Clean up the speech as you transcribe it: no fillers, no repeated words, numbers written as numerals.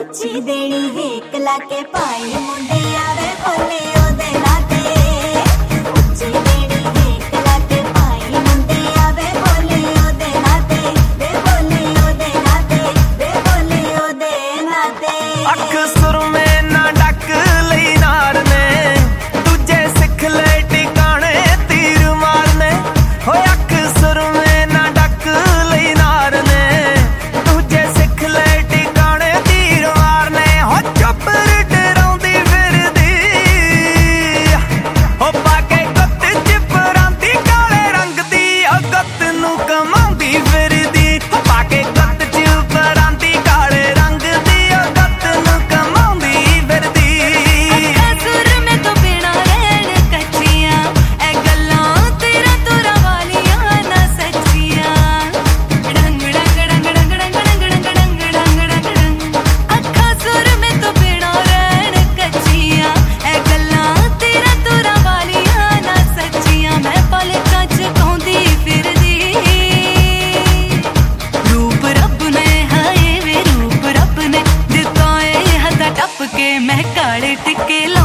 ਉੱਚੀ ਦੇਣੀ ਹੇਕ ਲਾ ਕੇ ਭਾਈ ਮੁੰਡੇ ਆਵੇ ਬੋਲੇ ਉਹਦੇ ਨਾਤੇ ਉੱਚੀ ਦੇਣੀ ਹੇਕ ਲਾ ਕੇ ਭਾਈ ਮੁੰਡੇ ਆਵੇ ਬੋਲੇ ਉਹਦੇ ਨਾਤੇ ਵੇ ਬੋਲੇ ਉਹਦੇ ਨਾਤੇ ਵੇ ਬੋਲੇ ਉਹਦੇ ਨਾਤੇ ਅੱਖ ਸੁਰਮੇ ਨਾ ਡੱਕ ਲਈ ਨਾਰ ਨੇ ਦੂਜੇ ਸਿੱਖ ਲੈ ਟਿਕਾਣੇ ਤੀਰ ਮਾਰਨੇ ਹੋਏ ਅੱਖ ਸੁਰਮੇ ਨਾ ਡੱਕ ਲਈ ਨਾਰ ਨੇ ਦੂਜੇ ਸਿੱਖ ਲੈ ਟਿਕਾਣੇ ਤੀਰ ਮਾਰਨੇ ਹੋ ਚੁੱਪ ਡਰਾਉਂਦੀ ਫਿਰਦੀ ਹੋ ਪਾ ਕੇ ਗੁੱਤ ਚ ਪਰਾਂਦੀ ਕਾਲੇ ਰੰਗ ਦੀ ਉਹ ਗੁੱਤ ਨੂੰ ਕਮਾਉਂਦੀ ਫਿਰਦੀ ਹੋ ਪਾ ਕੇ ਗੁੱਤ ਚ ਪਰਾਂਦੀ ਕਾਲੇ ਰੰਗ ਦੀ ਉਹ ਗੁੱਤ ਨੂੰ ਕਮਾਉਂਦੀ ਫਿਰਦੀ ਅੱਖਾਂ ਸੁਰਮੇ ਤੋਂ ਬਿਨਾਂ ਰਹਿਣ ਕੱਚੀਆਂ ਇਹ ਗੱਲਾਂ ਤੇਰਾ ਤੁਰਾ ਵਾਲੀਆਂ ਨਾ ਸੱਚੀਆਂ ਡੰਗ ਡੰਗ ਡੰਗ ਡੰਗ ਡੰਗ ਡੰਗ ਡੰਗ ਡੰਗ ਡੰਗ ਡੰਗ ਅੱਖਾਂ ਸੁਰਮੇ ਤੋਂ ਬਿਨਾਂ ਰਹਿਣ ਕੱਚੀਆਂ ਇਹ ਗੱਲਾਂ ਤੇਰਾ ਤੁਰਾ ਵਾਲੀਆਂ ਨਾ ਸੱਚੀਆਂ ਮੈਂ ਪਲਕਾਂ ਚ ਗਾਉਂਦੀ ਫਿਰਦੀ ਰੂਪ ਰੱਬ ਨੇ ਹਾਏ ਵੇ ਰੂਪ ਰੱਬ ਨੇ ਦਿੱਤਾ ਇਹ ਹੱਥ ਟੱਪ ਕੇ ਮੈਂ ਕਾਲੇ ਟਿੱਕੇ